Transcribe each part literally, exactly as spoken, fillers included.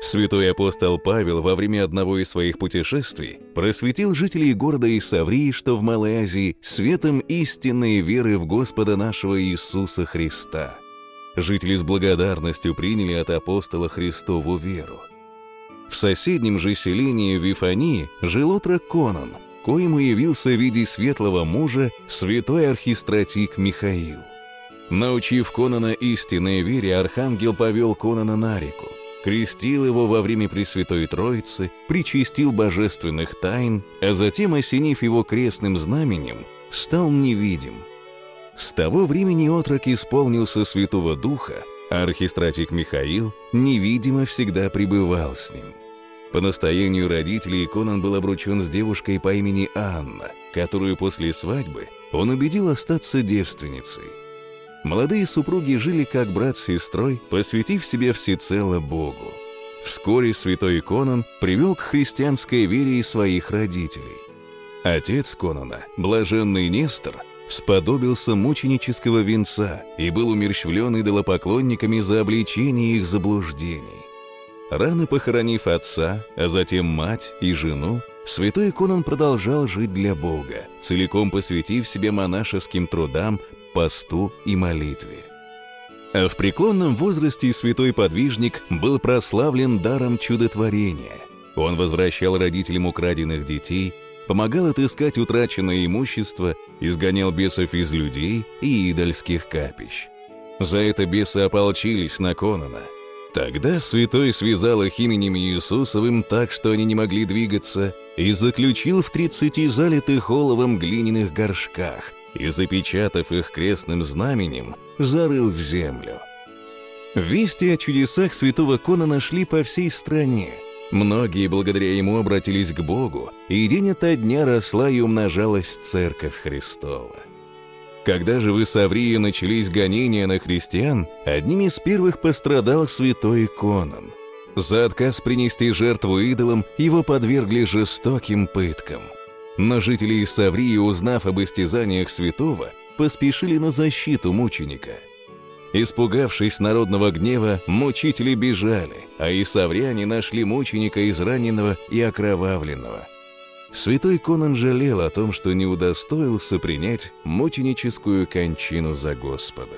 Святой апостол Павел во время одного из своих путешествий просветил жителей города Исаврии, что в Малой Азии светом истинной веры в Господа нашего Иисуса Христа. Жители с благодарностью приняли от апостола Христову веру. В соседнем же селении Вифании жил отрок Конан, коему явился в виде светлого мужа святой архистратик Михаил. Научив Конана истинной вере, архангел повел Конана на реку, крестил его во время Пресвятой Троицы, причастил божественных тайн, а затем, осенив его крестным знаменем, стал невидим. С того времени отрок исполнился Святого Духа, а архистратик Михаил невидимо всегда пребывал с ним. По настоянию родителей Конан был обручен с девушкой по имени Анна, которую после свадьбы он убедил остаться девственницей. Молодые супруги жили как брат с сестрой, посвятив себя всецело Богу. Вскоре святой Конан привел к христианской вере и своих родителей. Отец Конана, блаженный Нестор, сподобился мученического венца и был умерщвлен идолопоклонниками за обличение их заблуждений. Рано похоронив отца, а затем мать и жену, святой Конан продолжал жить для Бога, целиком посвятив себя монашеским трудам, посту и молитве. А в преклонном возрасте святой подвижник был прославлен даром чудотворения. Он возвращал родителям украденных детей, помогал отыскать утраченное имущество, изгонял бесов из людей и идольских капищ. За это бесы ополчились на Конана. Тогда святой связал их именем Иисусовым так, что они не могли двигаться, и заключил в тридцати залитых оловом глиняных горшках, и, запечатав их крестным знаменем, зарыл в землю. Вести о чудесах святого Конана шли по всей стране. Многие благодаря ему обратились к Богу, и день ото дня росла и умножалась Церковь Христова. Когда же в Исаврии начались гонения на христиан, одним из первых пострадал святой Конан. За отказ принести жертву идолам его подвергли жестоким пыткам. Но жители Исаврии, узнав об истязаниях святого, поспешили на защиту мученика. Испугавшись народного гнева, мучители бежали, а исавряне нашли мученика израненного и окровавленного. Святой Конан жалел о том, что не удостоился принять мученическую кончину за Господа.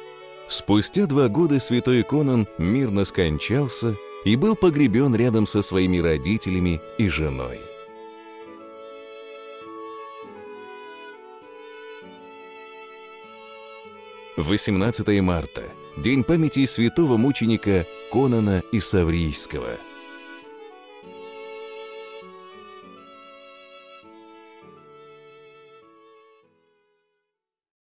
Спустя два года святой Конан мирно скончался и был погребен рядом со своими родителями и женой. восемнадцатое марта – день памяти святого мученика Конана Исаврийского.